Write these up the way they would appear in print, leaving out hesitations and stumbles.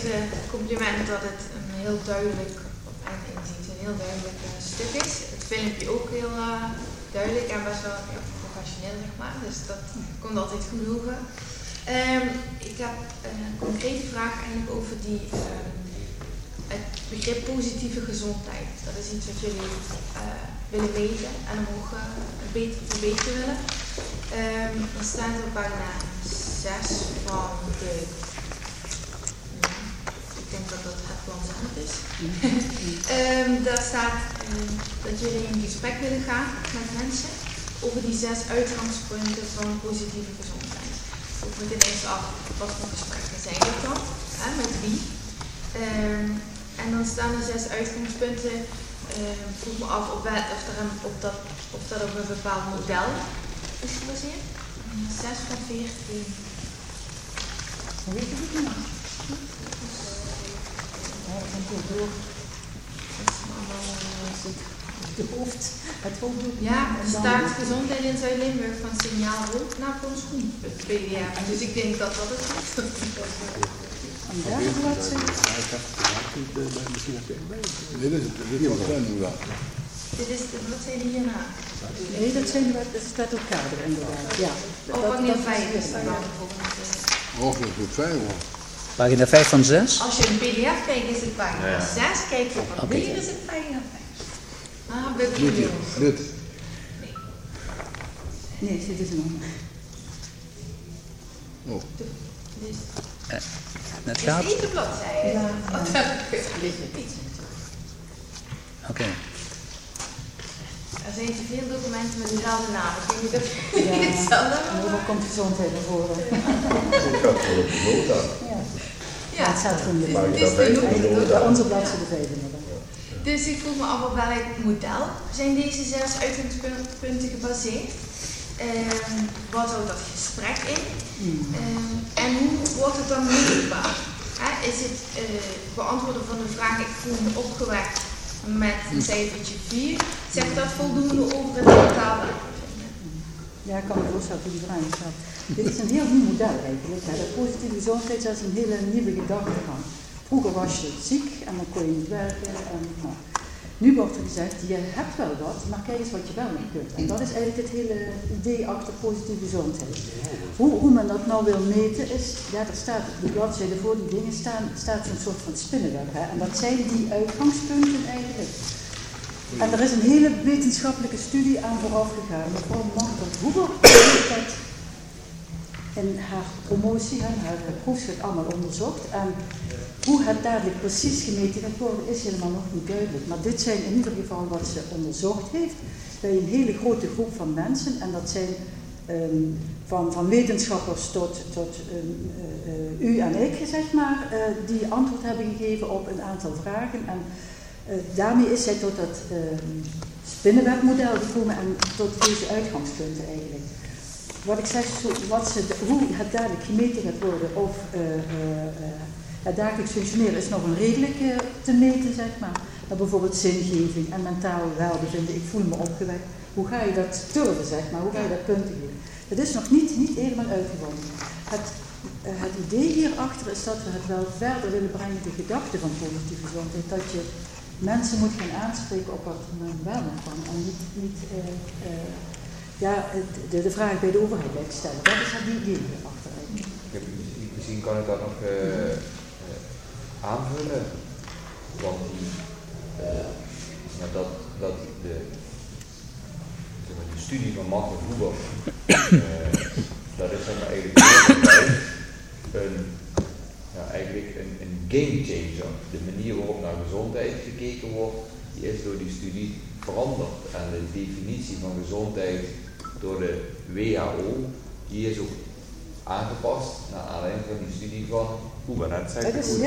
eerste compliment dat het een heel duidelijk, en inziens een heel duidelijk stuk is. Het filmpje ook heel duidelijk en best wel professioneel, zeg maar. Dus dat komt altijd genoegen. Ik heb een concrete vraag eigenlijk over het begrip positieve gezondheid. Dat is iets wat jullie willen meten en omhoog verbeteren willen. Dan staat er op pagina 6 van de... ik denk dat dat het plan zelf is. Daar staat dat jullie in gesprek willen gaan met mensen over die 6 uitgangspunten van positieve gezondheid. Ik moet ineens af wat voor gesprekken zijn dat dan, met wie. En dan staan er 6 uitgangspunten. Ik vroeg me af of dat op een bepaald model is gebaseerd. 6 van 14. Dat weet ik niet meer. Het hoofddoek. Ja, staat gezondheid in Zuid-Limburg van signaal rood naar Ponschoen, het PDF. Dus ik denk dat dat het is. En daar is wat ze... Dit is wat zijn we daar. Dit is de bladzijde hierna. Nee, dat staat op kader inderdaad. Ja. Pagina 5 is daar dan Oh, dat is goed fijn hoor. Pagina 5 van 6? Als je een PDF kijkt is het pagina 6, kijk je van hier is het pagina 5. Ah, Dit. Nee, dit is een ander. Oh. Het Dus gaat? niet de bladzijde. Ja. Oké. Er zijn te veel documenten met dezelfde naam. Ik weet niet of Ja, jullie hetzelfde en dan komt gezondheid naar voren. Ja, Het staat gewoon het is de bij onze bladzijde 5 inderdaad. Dus ik vroeg me af op welk model zijn deze 6 uitgangspunten gebaseerd? Wat houdt dat gesprek in? En hoe wordt het dan meetbaar? Is het beantwoorden van de vraag ik voel me opgewekt met een cijfertje 4? Zegt dat voldoende over het totaal welbevinden? Ja, ik kan me voorstellen hoe die vraag staat. Dit is een heel nieuw model eigenlijk. De positieve gezondheid is een hele nieuwe gedachtegang. Vroeger was je ziek en dan kon je niet werken. Nu wordt er gezegd, je hebt wel wat, maar kijk eens wat je wel niet kunt. En dat is eigenlijk het hele idee achter positieve gezondheid. Hoe men dat nou wil meten is, ja, er staat op de bladzijde voor die dingen staat zo'n soort van spinnenweb. En dat zijn die uitgangspunten eigenlijk. En er is een hele wetenschappelijke studie aan vooraf gegaan. Mevrouw Magda Huber heeft dat in haar promotie, haar proefschrift allemaal onderzocht. En hoe het dadelijk precies gemeten gaat worden is helemaal nog niet duidelijk. Maar dit zijn in ieder geval wat ze onderzocht heeft bij een hele grote groep van mensen. En dat zijn van wetenschappers tot u en ik, zeg maar, die antwoord hebben gegeven op een aantal vragen. En daarmee is zij tot dat spinnenwebmodel gekomen en tot deze uitgangspunten eigenlijk. Wat ik zeg, hoe het dadelijk gemeten gaat worden of het dagelijks functioneren is nog onredelijk te meten, zeg maar. Bijvoorbeeld zingeving en mentaal welbevinden, ik voel me opgewekt. Hoe ga je dat turven, zeg maar, hoe ga je dat punten geven? Het is nog niet helemaal uitgevonden. Het idee hierachter is dat we het wel verder willen brengen, de gedachte van positieve gezondheid, dat je mensen moet gaan aanspreken op wat men wel nog kan en niet de vraag bij de overheid wegstellen. Dat is het idee hierachter eigenlijk. Misschien kan ik dat nog aanvullen, want dat de studie van Magda Huber, dat is eigenlijk een game changer. De manier waarop naar gezondheid gekeken wordt, die is door die studie veranderd. En de definitie van gezondheid door de WHO, die is ook aangepast naar aanleiding van die studie van Huber. Dat zei ik goed.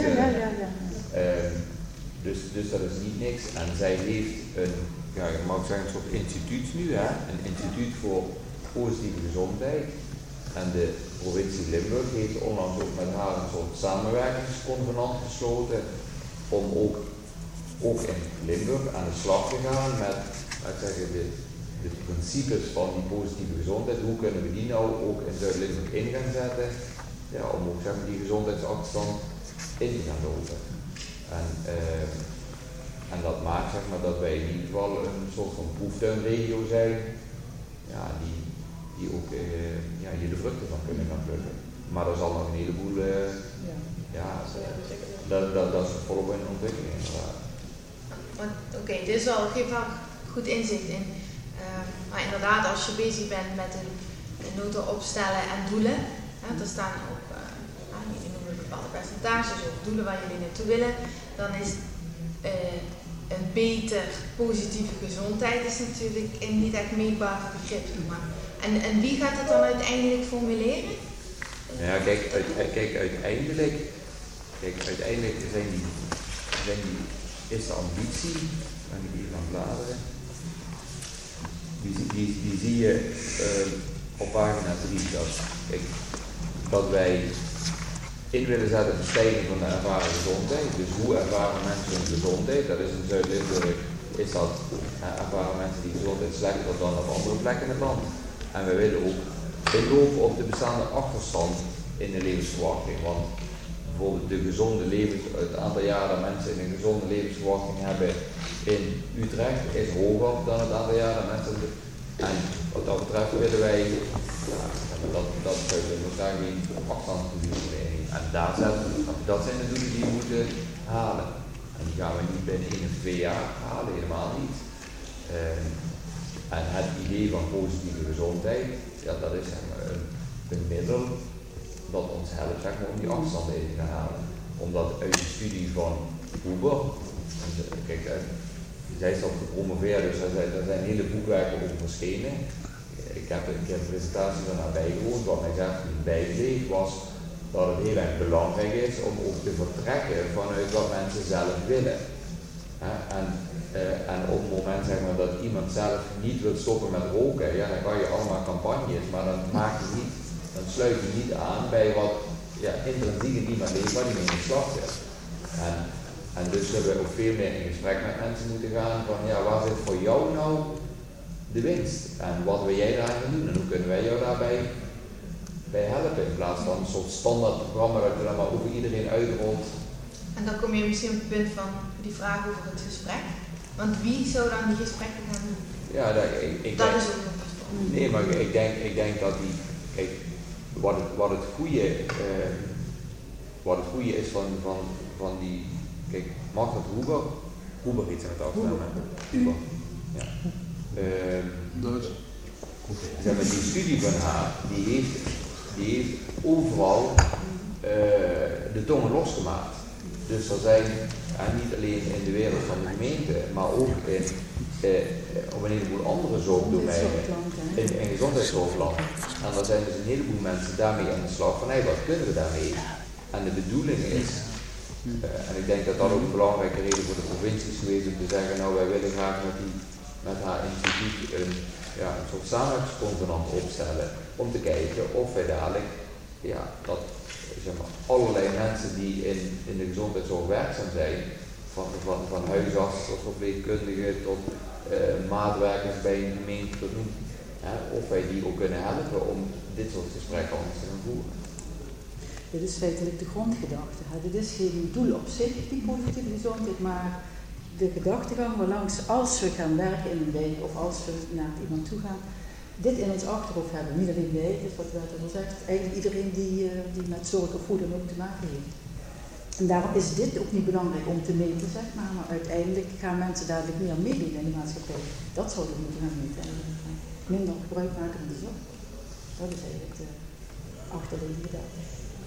Dus dat is niet niks. En zij heeft je mag zeggen, een soort instituut nu, hè? Een instituut voor positieve gezondheid. En de provincie Limburg heeft onlangs ook met haar een soort samenwerkingsconvenant gesloten om ook in Limburg aan de slag te gaan met, de principes van die positieve gezondheid. Hoe kunnen we die nou ook in Zuid-Limburg in gaan zetten, om ook die gezondheidsachterstand in te gaan lopen. En dat maakt zeg maar, dat wij in ieder geval een soort van proeftuinregio zijn, ja, die ook hier de vruchten van kunnen gaan plukken. Maar er zal nog een heleboel, dat is volop in ontwikkeling inderdaad. Oké, dit geeft wel goed inzicht in. Maar inderdaad, als je bezig bent met een nota opstellen en doelen, er staan ook jullie noemen bepaalde percentages of doelen waar jullie naartoe willen, dan is een beter positieve gezondheid is natuurlijk een niet echt meetbaar begrip. En wie gaat het dan uiteindelijk formuleren? Ja, kijk, uiteindelijk is de ambitie, kan ik hier gaan bladeren, die zie je op pagina 3, dat wij in willen zetten de stijging van de ervaren gezondheid. Dus hoe ervaren mensen hun gezondheid? Dat is in Zuid-Limburg, is dat ervaren mensen die gezondheid slechter dan op andere plekken in het land. En we willen ook inlopen op de bestaande achterstand in de levensverwachting. Want bijvoorbeeld het aantal jaren dat mensen een gezonde levensverwachting hebben in Utrecht is hoger dan het aantal jaren dat mensen. En wat dat betreft willen wij dat we graag die afstandsdoelen. En dat zijn de doelen die we moeten halen. En die gaan we niet binnen 1 of 2 jaar halen, helemaal niet. En het idee van positieve gezondheid, dat is zeg maar, een middel dat ons helpt zeg maar, om die afstand in te gaan halen. Omdat uit de studie van Huber, kijk, zij is al gepromoveerd, dus er zijn hele boekwerken over verschenen. Ik heb een presentatie van haar bijgewoond, wat mij zelf niet bijbleef was dat het heel erg belangrijk is om ook te vertrekken vanuit wat mensen zelf willen. En op het moment zeg maar, dat iemand zelf niet wil stoppen met roken, ja, dan kan je allemaal campagnes, maar dan sluit je niet aan bij wat intrinsiek in iemand leeft waar die mee in de slag zit. En dus zullen we ook veel meer in gesprek met mensen moeten gaan van waar zit voor jou nou de winst en wat wil jij daar gaan doen en hoe kunnen wij jou daarbij helpen in plaats van een soort standaard programma dat je dan maar over iedereen uitrolt. En dan kom je misschien op het punt van die vraag over het gesprek. Want wie zou dan die gesprekken gaan doen? Ja, dat is ook een persoon. Nee, maar ik denk dat kijk, wat het goede is van die, kijk, Margaret Huber iets aan het afstemmen. Huber. Ja. Zeg maar, die studie van haar, die heeft overal de tongen losgemaakt. Dus er zijn, niet alleen in de wereld van de gemeente, maar ook op een heleboel andere zorgdomeinen in gezondheidszorgland. En er zijn dus een heleboel mensen daarmee aan de slag van, wat kunnen we daarmee? En de bedoeling is, en ik denk dat dat ook een belangrijke reden voor de provincie is geweest om te zeggen, wij willen graag met haar instituut een soort samenwerkingsconvenant opstellen om te kijken of wij dadelijk dat allerlei mensen die in de gezondheidszorg werkzaam zijn, van huisarts tot verpleegkundigen tot maatwerkers bij een gemeente tot noem, of wij die ook kunnen helpen om dit soort gesprekken anders te gaan voeren. Dit is feitelijk de grondgedachte. Dit is geen doel op zich, die positieve gezondheid, maar de gedachtegang waarlangs als we gaan werken in een wijk of als we naar iemand toe gaan, dit in ons achterhoofd hebben. Niet alleen wij, dit wat Wouter al zegt, eigenlijk iedereen die met zorg of hoe dan ook te maken heeft. En daarom is dit ook niet belangrijk om te meten, zeg maar uiteindelijk gaan mensen dadelijk meer meedoen in de maatschappij. Dat zouden we moeten gaan meten. Minder gebruik maken van de zorg. Dat is eigenlijk de achterliggende gedachte.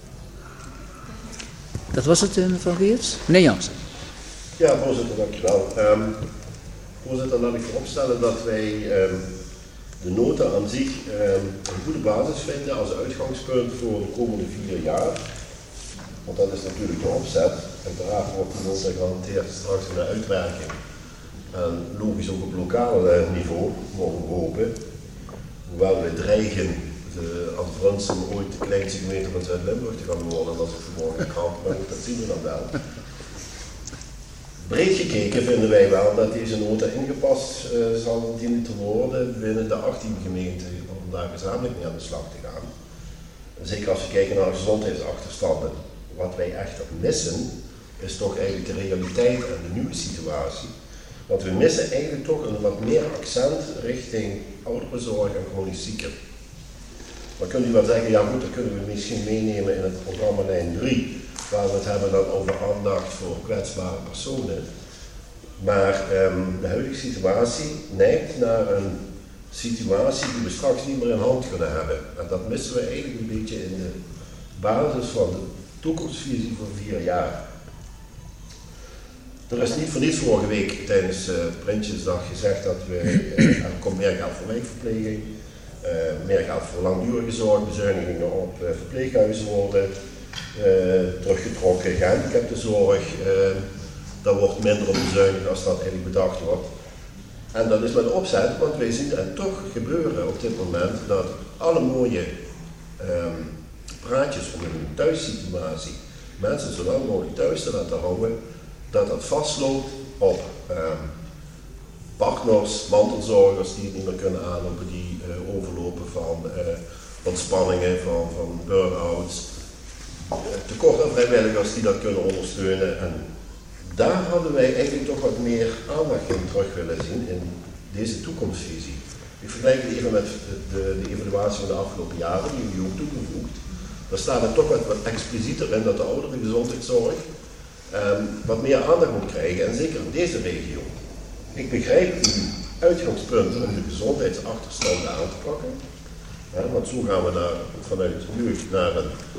Dat was het, mevrouw Geerts? Meneer Jansen. Ja, voorzitter, dankjewel. Voorzitter, laat ik vooropstellen dat wij de nota aan zich een goede basis vinden als uitgangspunt voor de komende 4 jaar. Want dat is natuurlijk de opzet. Uiteraard wordt de nota gehanteerd straks in de uitwerking. En logisch ook op lokaal niveau, mogen we hopen. Hoewel we dreigen als Brunsum ooit de kleinste gemeente van Zuid-Limburg te gaan worden, dat is vanmorgen een krant, maar dat zien we dan wel. Breed gekeken vinden wij wel dat deze nota ingepast zal dienen te worden binnen de 18 gemeenten om daar gezamenlijk mee aan de slag te gaan. Zeker als we kijken naar gezondheidsachterstanden. wat wij echt missen, is toch eigenlijk de realiteit en de nieuwe situatie. Want we missen eigenlijk toch een wat meer accent richting ouderenzorg en chronisch zieken. Dan kunt u wel zeggen, ja goed, dat kunnen we misschien meenemen in het programma lijn 3, waar we het hebben dan over aandacht voor kwetsbare personen. Maar de huidige situatie neigt naar een situatie die we straks niet meer in hand kunnen hebben. En dat missen we eigenlijk een beetje in de basis van de toekomstvisie voor 4 jaar. Er is niet voor niets vorige week tijdens Prinsjesdag gezegd dat er komt meer geld voor wijkverpleging, meer geld voor langdurige zorg, bezuinigingen op verpleeghuizen worden teruggetrokken, gehandicaptenzorg, daar wordt minder op bezuinigd als dat eigenlijk bedacht wordt. En dat is met opzet, want wij zien het toch gebeuren op dit moment dat alle mooie praatjes om in een thuissituatie mensen zo lang mogelijk thuis te laten houden, dat vastloopt op partners, mantelzorgers die het niet meer kunnen aanlopen, die overlopen van spanningen, van burn-outs, tekort aan vrijwilligers die dat kunnen ondersteunen. En daar hadden wij eigenlijk toch wat meer aandacht in terug willen zien in deze toekomstvisie. Ik vergelijk het even met de evaluatie van de afgelopen jaren, die jullie ook toegevoegd. Daar staat het toch wat explicieter in dat de ouderengezondheidszorg wat meer aandacht moet krijgen, en zeker in deze regio. Ik begrijp uw uitgangspunt om de gezondheidsachterstanden aan te pakken, want zo gaan we vanuit jeugd naar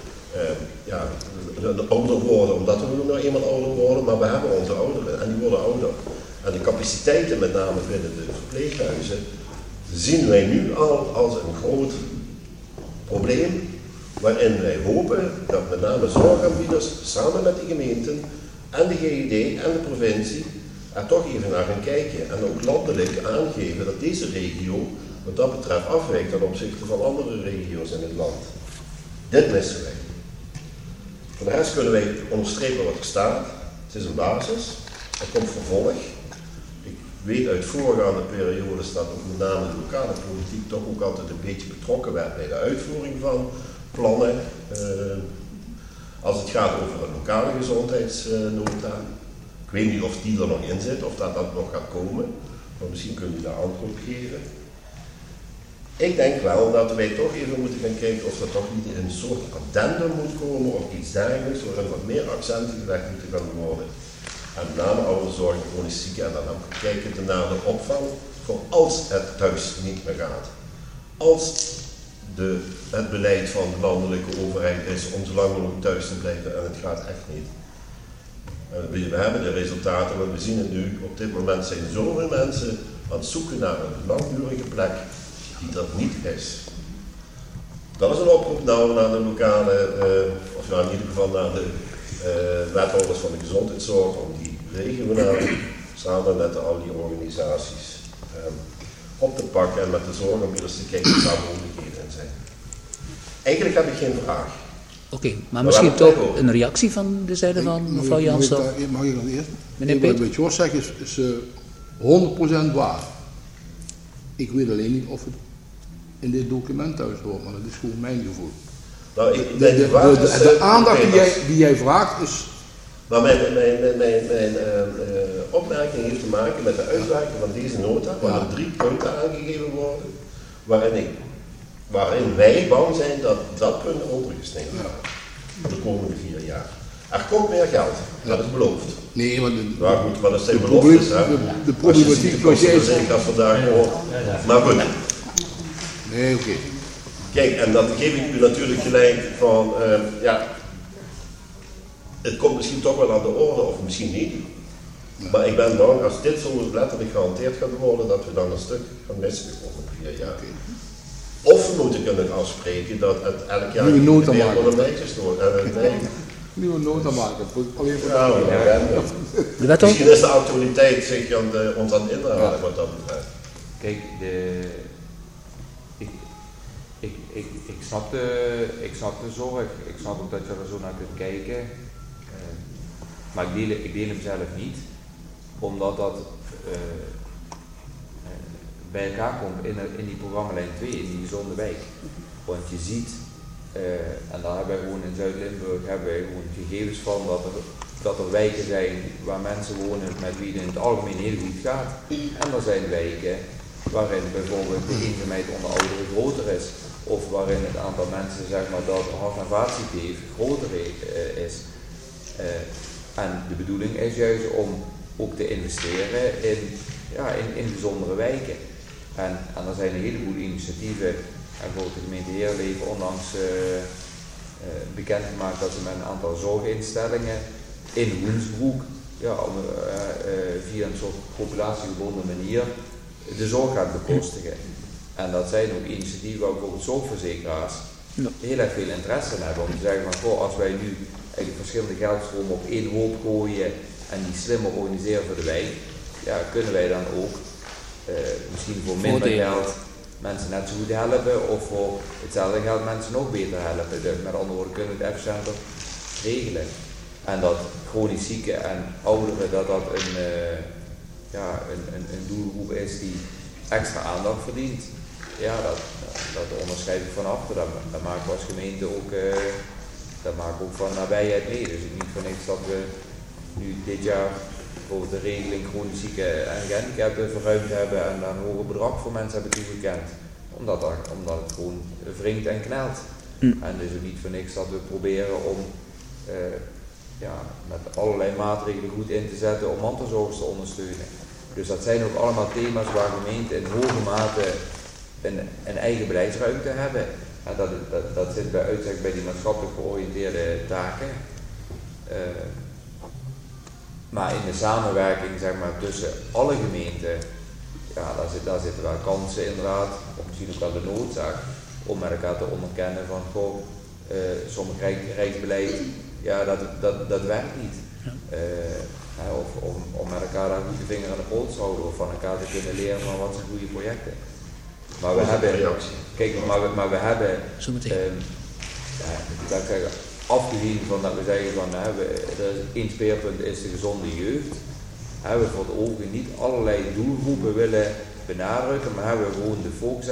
een ouder worden, omdat we nou eenmaal ouder worden, maar we hebben onze ouderen en die worden ouder. En de capaciteiten, met name binnen de verpleeghuizen, zien wij nu al als een groot probleem, waarin wij hopen dat met name zorgaanbieders samen met de gemeenten en de GGD en de provincie er toch even naar gaan kijken en ook landelijk aangeven dat deze regio wat dat betreft afwijkt ten opzichte van andere regio's in het land. Dit missen wij. Voor de rest kunnen wij onderstrepen wat er staat. Het is een basis, er komt vervolg. Ik weet uit voorgaande periodes dat ook met name de lokale politiek toch ook altijd een beetje betrokken werd bij de uitvoering van plannen. Als het gaat over een lokale gezondheidsnota. Ik weet niet of die er nog in zit, of dat nog gaat komen. Maar misschien kunt u daar antwoord op geven. Ik denk wel dat wij toch even moeten gaan kijken of er toch niet een soort addendum moet komen of iets dergelijks, waarin wat meer accenten gelegd moeten gaan worden. En met name ouderzorg en chronisch zieken, en dan ook kijken naar de opvang voor als het thuis niet meer gaat. Als het beleid van de landelijke overheid is om zo lang mogelijk thuis te blijven en het gaat echt niet. We hebben de resultaten, maar we zien het nu. Op dit moment zijn zoveel mensen aan het zoeken naar een langdurige plek die dat niet is. Dat is een oproep nou naar de lokale, of ja, in ieder geval naar de wethouders van de gezondheidszorg, om die regionaal samen met al die organisaties op te pakken en met de zorgaanbieders te kijken wat daar mogelijkheden in zijn. Eigenlijk heb ik geen vraag. Oké, maar misschien toch een reactie van de zijde van mevrouw Jansen? Mag ik dan eerst? Meneer Peet? Wat Jos zegt is 100% waar. Ik weet alleen niet of het in dit document thuis hoort, maar dat is gewoon mijn gevoel. Nou, de aandacht die jij vraagt is... Maar mijn opmerking heeft te maken met de uitwerking van deze nota, waar er 3 punten aangegeven worden, waarin wij bang zijn dat dat punt overgesneden wordt voor de komende 4 jaar. Er komt meer geld, dat is beloofd. Nee, maar maar dat zijn beloftes, hè? De problematiek was jij zegt dat vandaag hoor. Maar goed. Nee, oké. Kijk, en dan geef ik u natuurlijk gelijk van, het komt misschien toch wel aan de orde, of misschien niet. Maar ik ben bang, als dit zo letterlijk gehanteerd gaat worden, dat we dan een stuk gaan missen de komende 4 jaar. Of we moeten kunnen afspreken dat het elk jaar nieuwe nota weer maken. worden bijgestoken. Nieuwe nota maken. Alleen voor de misschien is de actualiteit zich ons aan het inhalen wat dat betreft. Kijk, ik snap de zorg, ik snap ook dat je er zo naar kunt kijken, maar ik deel hem zelf niet, omdat dat bij elkaar komt in die programmalijn 2, in die gezonde wijk. Want je ziet En daar hebben wij gewoon in Zuid-Limburg gewoon gegevens van dat er wijken zijn waar mensen wonen met wie het in het algemeen heel goed gaat. En er zijn wijken waarin bijvoorbeeld de eenzaamheid onder ouderen groter is. Of waarin het aantal mensen zeg maar, dat hart- en vaatziekte heeft groter is. En de bedoeling is juist om ook te investeren in bijzondere wijken. En er zijn een heleboel initiatieven. En bijvoorbeeld de gemeente Heerlen onlangs bekendgemaakt dat ze met een aantal zorginstellingen in Woensbroek via een soort populatiegebonden manier de zorg gaat bekostigen. En dat zijn ook initiatieven waar bijvoorbeeld zorgverzekeraars heel erg veel interesse in hebben. Om te zeggen van als wij nu eigenlijk verschillende geldstromen op één hoop gooien en die slimmer organiseren voor de wijk, kunnen wij dan ook misschien voor minder geld mensen net zo goed helpen of voor hetzelfde geld mensen nog beter helpen. Dus met andere woorden kunnen we het efficiënter regelen. En dat chronisch zieken en ouderen dat een doelgroep is die extra aandacht verdient. Ja, dat onderschrijf ik van achter. Dat maken we als gemeente ook, dat maken we ook van nabijheid mee. Dus niet voor niks dat we nu dit jaar bijvoorbeeld de regeling chronisch zieken en gehandicapten verruimd hebben en daar een hoger bedrag voor mensen hebben toegekend. Omdat het gewoon wringt en knelt. En dus ook niet voor niks dat we proberen om met allerlei maatregelen goed in te zetten om mantelzorgers te ondersteunen. Dus dat zijn ook allemaal thema's waar gemeenten in hoge mate een eigen beleidsruimte hebben. En dat zit bij uitstek bij die maatschappelijk georiënteerde taken. Maar in de samenwerking zeg maar, tussen alle gemeenten, daar zitten wel kansen inderdaad, of misschien ook wel de noodzaak, om met elkaar te onderkennen van sommig rijksbeleid, dat werkt niet. Of om met elkaar daar goed de vinger aan de pols te houden of van elkaar te kunnen leren van wat zijn goede projecten. Maar we hebben, maar we hebben, laat ik zeggen, afgezien van dat we zeggen van er is één speerpunt is de gezonde jeugd, hebben we voor het ogen niet allerlei doelgroepen willen benadrukken, maar hebben we gewoon de focus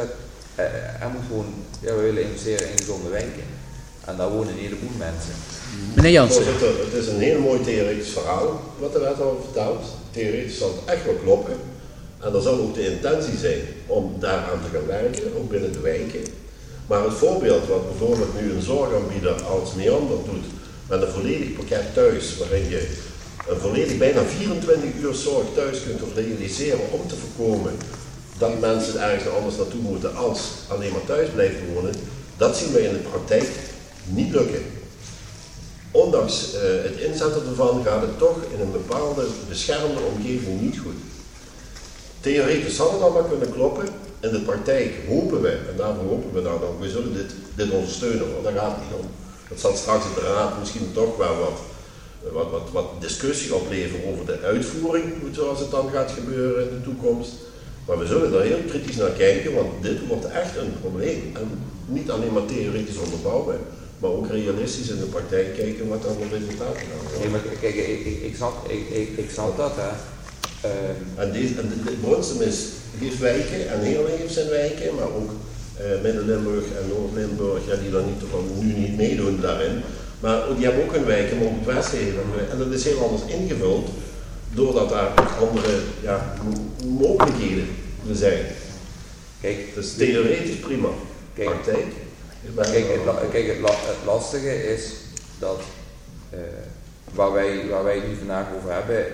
we willen investeren in gezonde wijken. En daar wonen een heleboel mensen. Meneer Jansen. Het is een heel mooi theoretisch verhaal wat de wethouder vertelt. Theoretisch zal het echt wel kloppen. En er zal ook de intentie zijn om daaraan te gaan werken, ook binnen de wijken. Maar het voorbeeld wat bijvoorbeeld nu een zorgaanbieder als Neander doet, met een volledig pakket thuis, waarin je een volledig bijna 24 uur zorg thuis kunt realiseren om te voorkomen dat mensen ergens anders naartoe moeten als alleen maar thuis blijven wonen, dat zien we in de praktijk niet lukken. Ondanks het inzetten ervan gaat het toch in een bepaalde beschermde omgeving niet goed. Theoretisch zal het allemaal kunnen kloppen. In de praktijk hopen we, en daarvoor hopen we dan ook, we zullen dit ondersteunen, want daar gaat het niet om. Het zal straks in de raad misschien toch wel wat discussie opleveren over de uitvoering, zoals het dan gaat gebeuren in de toekomst. Maar we zullen daar heel kritisch naar kijken, want dit wordt echt een probleem. En niet alleen maar theoretisch onderbouwen, maar ook realistisch in de praktijk kijken wat dan de resultaten zijn. Nee, maar kijk, ik snap dat, hè. En de Bronsum heeft wijken en Heerlen heeft zijn wijken, maar ook Midden-Limburg en Noord-Limburg, die dan nu niet meedoen daarin. Maar die hebben ook hun wijken, maar ook het Westgeven. En dat is heel anders ingevuld, doordat daar ook andere mogelijkheden zijn. Kijk, het is theoretisch prima. Praktijk. Het lastige is dat waar wij nu vandaag over hebben,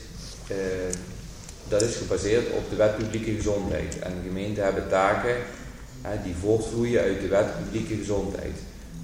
dat is gebaseerd op de wet publieke gezondheid. En de gemeenten hebben taken die voortvloeien uit de wet publieke gezondheid.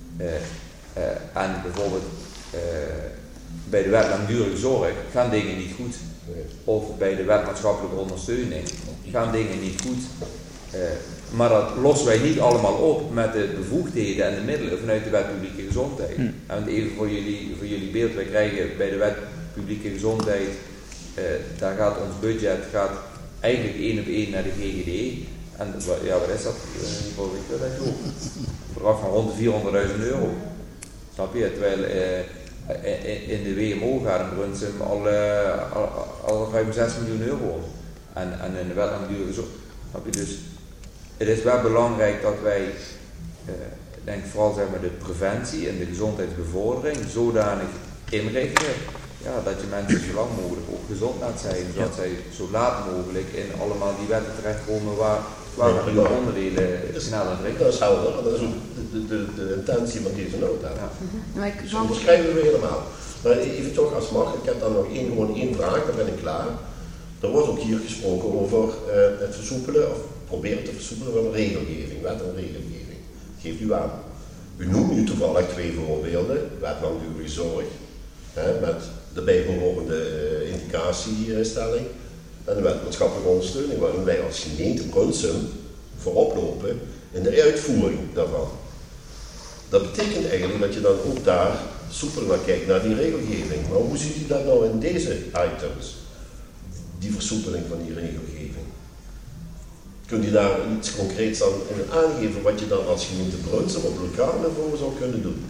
En bijvoorbeeld bij de wet langdurige zorg gaan dingen niet goed. Of bij de wet maatschappelijke ondersteuning gaan dingen niet goed. Maar dat lossen wij niet allemaal op met de bevoegdheden en de middelen vanuit de wet publieke gezondheid. En even voor jullie beeld, wij krijgen bij de wet publieke gezondheid, daar gaat ons budget eigenlijk 1 op 1 naar de GGD. En wat is dat? Een bedrag van rond de €400.000. Snap je? Terwijl in de WMO gaat een Brunsum al ruim €6 miljoen om. En in de wet langdurige zorg. Snap je? Dus het is wel belangrijk dat wij ik denk vooral zeg maar, de preventie en de gezondheidsbevordering zodanig inrichten dat je mensen zo lang mogelijk ook gezond laat zijn, zodat zij zo laat mogelijk in allemaal die wetten terechtkomen waar die onderdelen snel aan drinken. Dat is helder, dat is ook de intentie van deze nota. Ja. Dat beschrijven we helemaal. Maar even toch als mag, ik heb dan nog één vraag, dan ben ik klaar. Er wordt ook hier gesproken over het versoepelen, of proberen te versoepelen van regelgeving, wet en regelgeving. Geeft u aan. U noemt nu toevallig 2 voorbeelden, wet langdurige zorg, met de bijbehorende indicatiestelling en de wet maatschappelijke ondersteuning, waarin wij als gemeente Brunsum voorop lopen in de uitvoering daarvan. Dat betekent eigenlijk dat je dan ook daar soepel naar kijkt, naar die regelgeving. Maar hoe ziet u dat nou in deze items? Die versoepeling van die regelgeving. Kunt u daar iets concreets aan aangeven wat je dan als gemeente Brunsum op lokaal niveau zou kunnen doen?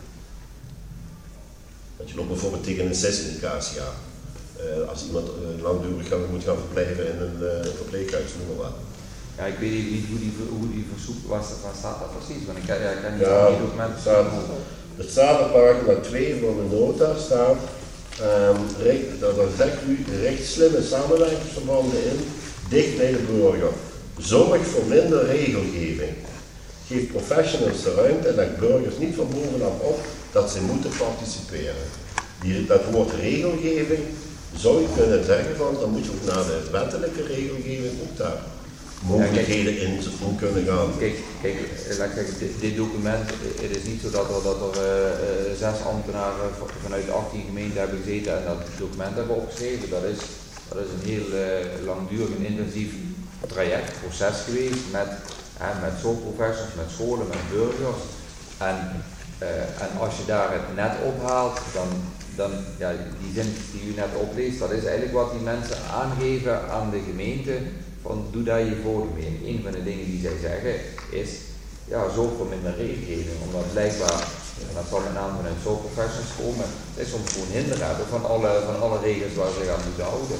Dat je loopt bijvoorbeeld tegen een 6-indicatie aan. Als iemand langdurig moet gaan verblijven in een verpleeghuis, noem maar wat. Ja, ik weet niet hoe die versoepeld was, waar staat dat precies? Want ik kan niet die documenten zien. Er staat op pagina 2 van de nota, staat, dan zegt u, richt slimme samenwerkingsverbanden in, dicht bij de burger. Zorg voor minder regelgeving. Geef professionals de ruimte en leg burgers niet van bovenaf op dat ze moeten participeren. Dat woord regelgeving zou je kunnen zeggen van, dan moet je ook naar de wettelijke regelgeving ook daar mogelijkheden in kunnen gaan. Kijk, laat ik zeggen, dit document, het is niet zo dat er 6 ambtenaren vanuit 18 gemeenten hebben gezeten en dat document hebben opgeschreven. Dat is een heel langdurig en intensief traject, proces geweest met zorgprofessionals, met scholen, met burgers. En als je daar het net ophaalt, dan die zin die u net opleest, dat is eigenlijk wat die mensen aangeven aan de gemeente, van doe daar je voordeel mee. En een van de dingen die zij zeggen is, zorg voor minder regelgeving, omdat blijkbaar, en dat zal met name vanuit zorgprofessionals komen, het is soms gewoon hinder hebben van alle regels waar ze zich aan moeten houden.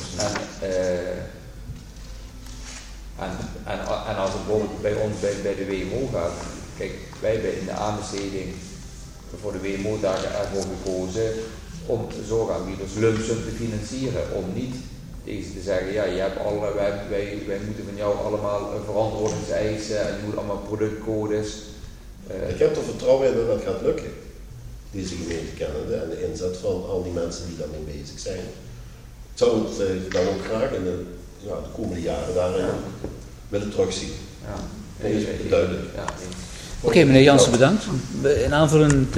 En als het bijvoorbeeld bij ons bij de WMO gaat, kijk, wij hebben in de aanbesteding voor de WMO-dagen ervoor gekozen om zorgaanbieders lump sum te financieren, om niet tegen te zeggen, wij moeten van jou allemaal verantwoordingseisen en je moet allemaal productcodes. Ik heb er vertrouwen in dat dat gaat lukken, deze gemeente kennende en de inzet van al die mensen die daarmee bezig zijn. Ik zou het dan ook graag in de komende jaren daarin willen terugzien. Ja, dat is duidelijk. Oké, meneer Jansen, bedankt. In aanvulling